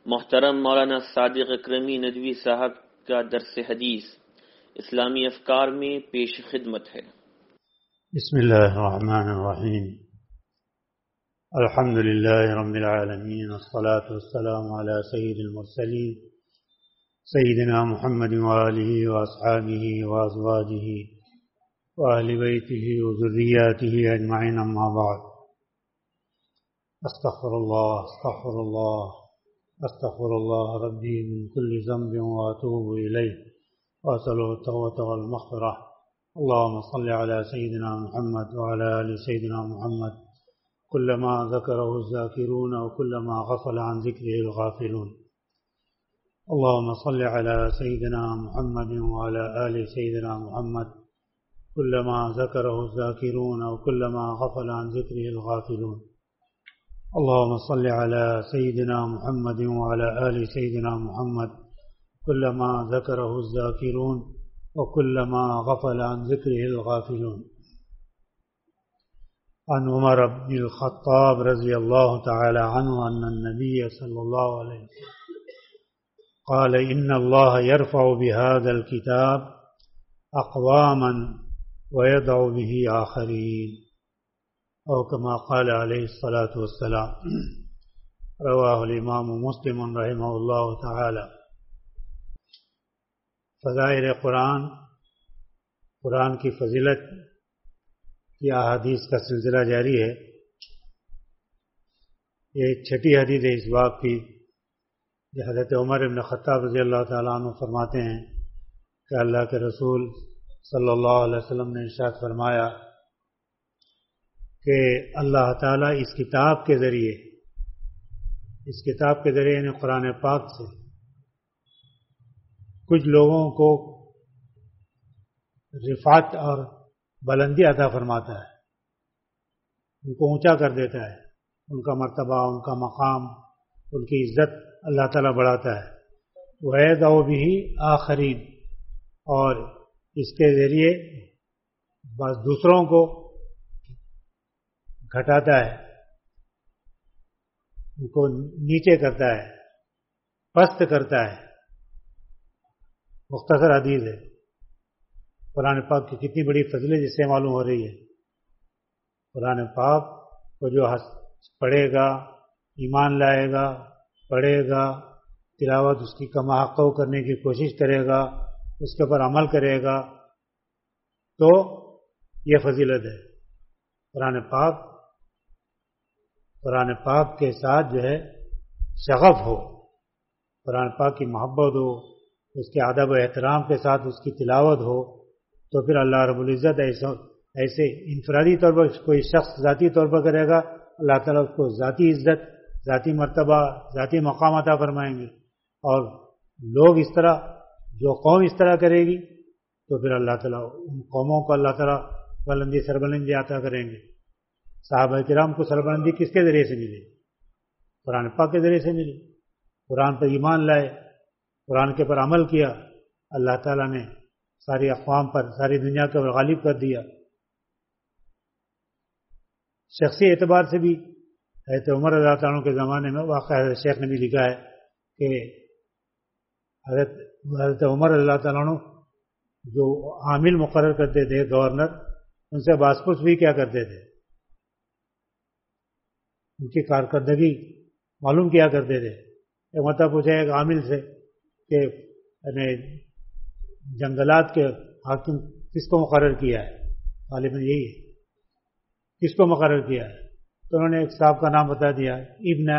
محترم مولانا صادق اکرمی ندوی صاحب کا درس حدیث اسلامی افکار میں پیش خدمت ہے۔ بسم اللہ الرحمن الرحیم، الحمد للہ رب العالمین، والصلاة والسلام علی سید المرسلین سیدنا محمد وآلہ واصحابہ وازواجہ وآل بیتہ وذریاتہ اجمعین، اما بعد۔ استغفر اللہ ربی من کل ذنب واتوب الیہ واسألہ التوبۃ والمغفرہ۔ اللهم صل على سيدنا محمد وعلى آل سيدنا محمد كلما ذكره الذاكرون وكلما غفل عن ذكره الغافلون۔ اللهم صل على سيدنا محمد وعلى آل سيدنا محمد كلما ذكره الذاكرون وكلما غفل عن ذكره الغافلون۔ اللهم صل على سيدنا محمد وعلى آل سيدنا محمد كلما ذكره الذاكرون وكلما غفل عن ذكره الغافلون۔ عن عمر بن الخطاب رضي الله تعالى عنه أن النبي صلى الله عليه وسلم قال إن الله يرفع بهذا الكتاب أقواما ويضع به آخرين، أو كما قال عليه الصلاة والسلام۔ رواه الإمام مسلم رحمه الله تعالى۔ فضائل قرآن کی فضیلت کی احادیث کا سلسلہ جاری ہے۔ یہ چھٹی حدیث ہے اس باب کی، جو حضرت عمر بن خطاب رضی اللہ تعالیٰ عنہ فرماتے ہیں کہ اللہ کے رسول صلی اللہ علیہ وسلم نے ارشاد فرمایا کہ اللہ تعالیٰ اس کتاب کے ذریعے یعنی قرآن پاک سے کچھ لوگوں کو رفعت اور بلندی عطا فرماتا ہے، ان کو اونچا کر دیتا ہے، ان کا مرتبہ، ان کا مقام، ان کی عزت اللہ تعالیٰ بڑھاتا ہے۔ وَيَضَعُ بِهِ آخرین، اور اس کے ذریعے بس دوسروں کو گھٹاتا ہے، ان کو نیچے کرتا ہے، پست کرتا ہے۔ مختصر حدیث ہے۔ قرآن پاک کی کتنی بڑی فضیلت جس سے معلوم ہو رہی ہے۔ قرآن پاک کو جو پڑھے گا، ایمان لائے گا، پڑھے گا، تلاوت اس کی کما حق کرنے کی کوشش کرے گا، اس کے اوپر عمل کرے گا، تو یہ فضیلت ہے۔ قرآن پاک کے ساتھ جو ہے شغف ہو، قرآن پاک کی محبت ہو، اس کے ادب و احترام کے ساتھ اس کی تلاوت ہو، تو پھر اللہ رب العزت ایسے انفرادی طور پر کوئی شخص ذاتی طور پر کرے گا، اللہ تعالیٰ اس کو ذاتی عزت، ذاتی مرتبہ، ذاتی مقام عطا فرمائیں گے، اور لوگ اس طرح، جو قوم اس طرح کرے گی تو پھر اللہ تعالیٰ ان قوموں کو اللہ تعالیٰ بلندی سربلندی عطا کریں گے۔ صحابہ کرام کو سربلندی کس کے ذریعے سے ملی؟ قرآن پاک کے ذریعے سے ملی۔ قرآن پر ایمان لائے، قرآن کے پر عمل کیا، اللہ تعالیٰ نے ساری اقوام پر، ساری دنیا کے اوپر غالب کر دیا۔ شخصی اعتبار سے بھی حضرت عمر رضی اللہ عنہ کے زمانے میں واقعہ حضرت شیخ نے بھی لکھا ہے کہ حضرت عمر رضی اللہ عنہ جو عامل مقرر کرتے تھے، گورنر، ان سے باز پرس بھی کیا کرتے تھے، ان کی کارکردگی معلوم کیا کرتے تھے۔ ایک مرتبہ پوچھا ایک عامل سے کہ جنگلات کے حاکم کس کو مقرر کیا ہے؟ غالباً یہی ہے، کس کو مقرر کیا ہے؟ تو انہوں نے ایک صاحب کا نام بتا دیا، ابن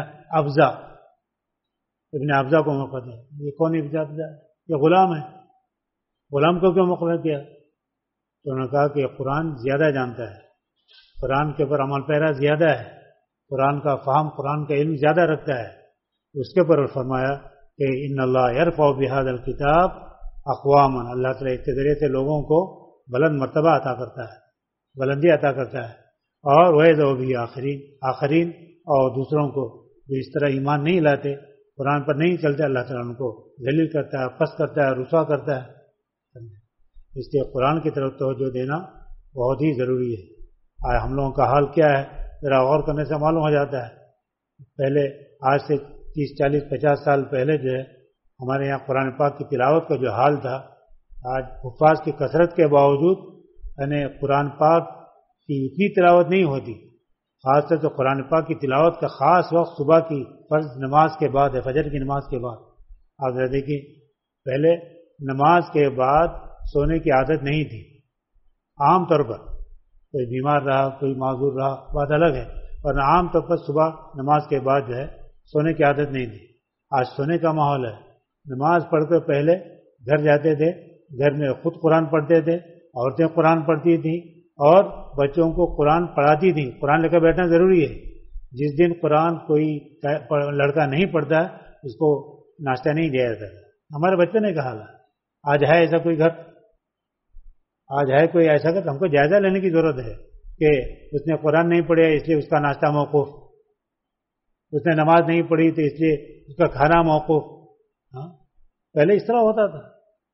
ابزا کو مقرر کیا۔ یہ کون ابن ابزا؟ یہ غلام ہے، غلام کو کیوں مقرر کیا؟ تو انہوں نے کہا کہ قرآن زیادہ جانتا ہے، قرآن کے اوپر عمل پیرا زیادہ ہے، قرآن کا فہم، قرآن کا علم زیادہ رکھتا ہے۔ اس کے پر فرمایا کہ ان اللہ یرفع بہذا الکتاب اقواما، اللہ تعالیٰ اس کے ذریعے سے لوگوں کو بلند مرتبہ عطا کرتا ہے، بلندی عطا کرتا ہے، اور وَيَضَعُ بِهِ آخرین، اور دوسروں کو جو اس طرح ایمان نہیں لاتے، قرآن پر نہیں چلتے، اللہ تعالیٰ ان کو ذلیل کرتا ہے، پست کرتا ہے، رسوا کرتا ہے۔ اس لیے قرآن کی طرف توجہ دینا بہت ہی ضروری ہے۔ ہم لوگوں کا حال کیا ہے ذرا غور کرنے سے معلوم ہو جاتا ہے۔ پہلے آج سے 30, 40, 50 سال پہلے جو ہے ہمارے یہاں قرآن پاک کی تلاوت کا جو حال تھا، آج حفاظ کی کثرت کے باوجود یعنی قرآن پاک کی اتنی تلاوت نہیں ہوتی. خاص طور سے قرآن پاک کی تلاوت کا خاص وقت صبح کی فرض نماز کے بعد ہے، فجر کی نماز کے بعد. آپ ذرا دیکھیے، پہلے نماز کے بعد سونے کی عادت نہیں تھی. عام طور پر کوئی بیمار رہا، کوئی معذور رہا، بات الگ ہے، ورنہ عام طور پر صبح نماز کے بعد جو ہے سونے کی عادت نہیں تھی. آج سونے کا ماحول ہے. نماز پڑھ کر پہلے گھر جاتے تھے، گھر میں خود قرآن پڑھتے تھے، عورتیں قرآن پڑھتی تھیں اور بچوں کو قرآن پڑھاتی تھیں. قرآن لے کر بیٹھنا ضروری ہے. جس دن قرآن کوئی لڑکا نہیں پڑھتا اس کو ناشتہ نہیں دیا جاتا. ہمارے بچوں نے کہا آج ہے ایسا کوئی گھر، آج ہے کوئی ایسا گھر، ہم کو جائزہ لینے کی ضرورت ہے کہ اس نے قرآن نہیں پڑھا اس لیے اس کا ناشتہ موقوف، اس نے نماز نہیں پڑھی تو اس لیے اس کا کھانا موقوف. پہلے اس طرح ہوتا تھا.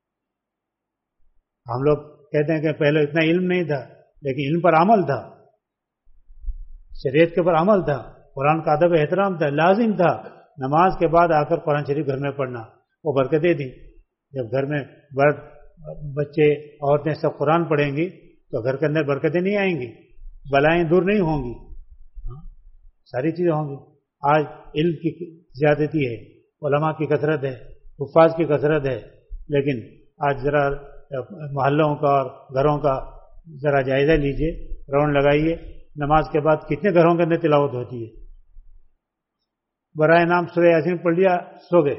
ہم لوگ کہتے ہیں کہ پہلے اتنا علم نہیں تھا، لیکن علم پر عمل تھا، شریعت کے پر عمل تھا، قرآن کا ادب احترام تھا، لازم تھا نماز کے بعد آ کر قرآن شریف گھر میں پڑھنا. وہ برکتیں تھیں. جب گھر میں بچے عورتیں سب قرآن پڑھیں گی تو گھر کے اندر برکتیں نہیں آئیں گی، بلائیں دور نہیں ہوں گی، ساری چیزیں ہوں گی. آج علم کی زیادتی ہے، علماء کی کثرت ہے، حفاظ کی کثرت ہے، لیکن آج ذرا محلوں کا اور گھروں کا ذرا جائزہ لیجئے، راؤنڈ لگائیے، نماز کے بعد کتنے گھروں کے اندر تلاوت ہوتی ہے. برائے نام سورہ یاسین پڑھ لیا، سو گئے.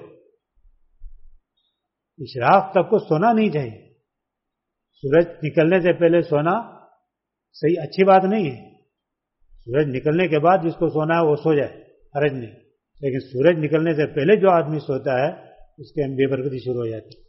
اشراق تک کو سونا نہیں چاہیے. سورج نکلنے سے پہلے سونا صحیح اچھی بات نہیں ہے. سورج نکلنے کے بعد جس کو سونا ہے وہ سو جائے، حرج نہیں. لیکن سورج نکلنے سے پہلے جو آدمی سوتا ہے اس کے بے برکتی شروع ہو جاتی ہے.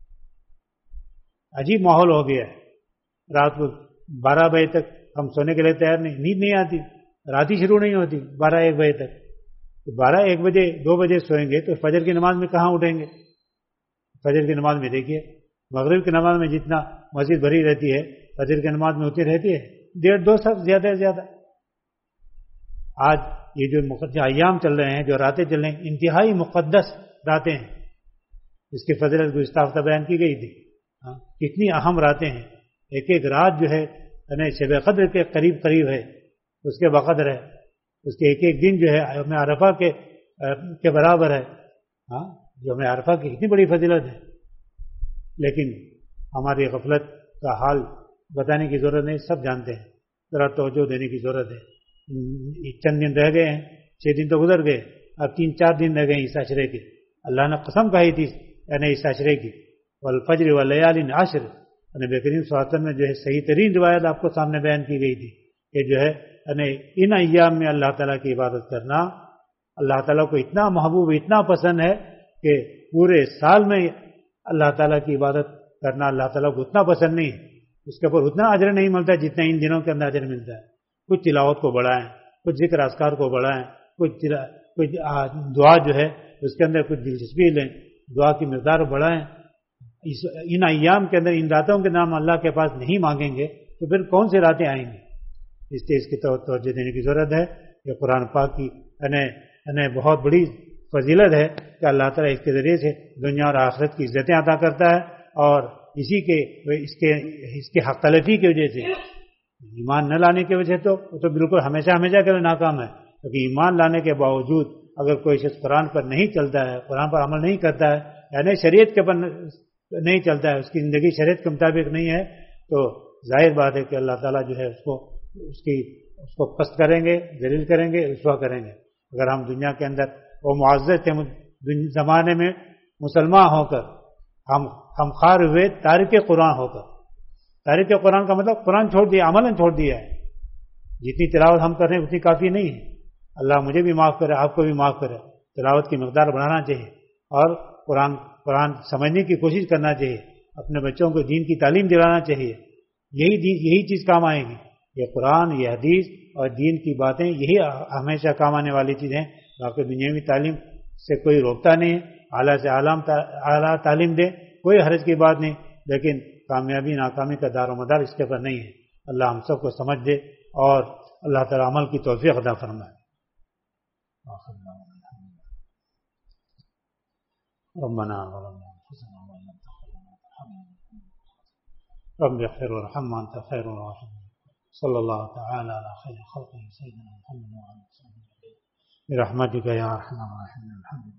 عجیب ماحول ہو گیا ہے. رات کو 12 بجے تک ہم سونے کے لیے تیار نہیں، نیند نہیں آتی، رات ہی شروع نہیں ہوتی 12-1 بجے تک. 12-1 بجے 2 بجے سوئیں گے تو فجر کی نماز میں کہاں اٹھیں گے؟ فجر کی نماز میں دیکھیے، مغرب کی نماز میں جتنا مسجد بھری رہتی ہے فجر کی نماز میں اتنی رہتی ہے 1.5-2 سب زیادہ سے زیادہ. آج یہ جو ایام چل رہے ہیں، جو راتیں چل رہے ہیں، انتہائی مقدس راتیں ہیں. اس کی فضیلت گزشتہ ہفتہ بیان کی گئی تھی. کتنی اہم راتیں ہیں. ایک ایک رات جو ہے شب قدر کے قریب ہے، اس کے بقدر ہے. اس کے ایک ایک دن جو ہے یوم عرفہ کے برابر ہے. یوم عرفہ کی کتنی بڑی فضیلت ہے. لیکن ہماری غفلت کا حال بتانے کی ضرورت نہیں، سب جانتے ہیں. ذرا توجہ دینے کی ضرورت ہے. چند دن رہ گئے ہیں، 6 دن تو گزر گئے، اب 3-4 دن رہ گئے ہیں اس عشرے کے. اللہ نے قسم کہی تھی یعنی اس عشرے کی، والفجر واللیال عشر. نبی کریم صلی اللہ علیہ وسلم میں جو ہے صحیح ترین روایت آپ کو سامنے بیان کی گئی تھی کہ جو ہے ان ایام میں اللہ تعالیٰ کی عبادت کرنا اللہ تعالیٰ کو اتنا محبوب، اتنا پسند ہے کہ پورے سال میں اللہ تعالیٰ کی عبادت کرنا اللہ تعالیٰ کو اتنا پسند نہیں ہے. اس کے اوپر اتنا اجر نہیں ملتا جتنا ان دنوں کے اندر اجر ملتا ہے. کچھ تلاوت کو بڑھائیں، کچھ ذکر اذکار کو بڑھائیں، کچھ دعا جو ہے اس کے اندر کچھ دلچسپی لیں، دعا کی مقدار بڑھائیں. ان ایام کے اندر ان راتوں کے نام اللہ کے پاس نہیں مانگیں گے تو پھر کون سی راتیں آئیں گی؟ اس لیے اس کی توجہ دینے کی ضرورت ہے کہ قرآن پاک کی بہت بڑی فضیلت ہے کہ اللہ تعالیٰ اس کے ذریعے سے دنیا اور آخرت کی عزتیں عطا کرتا ہے. اور اس کے حق تلفی کی وجہ سے، ایمان نہ لانے کی وجہ سے تو بالکل ہمیشہ کے لیے ناکام ہے. کیونکہ ایمان لانے کے باوجود اگر کوئی شخص قرآن پر نہیں چلتا ہے، قرآن پر عمل نہیں کرتا ہے، یعنی شریعت کے پر نہیں چلتا ہے، اس کی زندگی شریعت کے مطابق نہیں ہے، تو ظاہر بات ہے کہ اللہ تعالیٰ جو ہے اس کو پست کریں گے، ذلیل کریں گے، رسوا کریں گے. اگر ہم دنیا کے اندر وہ معزز تھے زمانے میں مسلمان ہو کر، ہم خار ہوئے تارک قرآن ہو کر. تارک قرآن کا مطلب قرآن چھوڑ دیا، عملاً چھوڑ دیا ہے. جتنی تلاوت ہم کر رہے ہیں اتنی کافی نہیں ہے. اللہ مجھے بھی معاف کرے، آپ کو بھی معاف کرے. تلاوت کی مقدار بڑھانا چاہیے اور قرآن سمجھنے کی کوشش کرنا چاہیے. اپنے بچوں کو دین کی تعلیم دلانا چاہیے. یہی چیز کام آئے گی. یہ قرآن، یہ حدیث اور دین کی باتیں یہی ہمیشہ کام آنے والی چیزیں. باقی دنیاوی تعلیم سے کوئی روکتا نہیں ہے. اعلیٰ سے اعلیٰ تعلیم دے، کوئی حرج کی بات نہیں، لیکن کامیابی ناکامی کا دار و مدار اس کے پر نہیں ہے. اللہ ہم سب کو سمجھ دے اور اللہ تعالی عمل کی توفیق عطا فرمائے. ربنا ظلمنا أنفسنا وإن لم تغفر لنا وترحمنا رب اغفر وارحم وأنت خير الراحمين. صلى الله تعالى على خير خلقه سيدنا محمد وعلى آله وصحبه برحمتك يا أرحم الراحمين. الحمد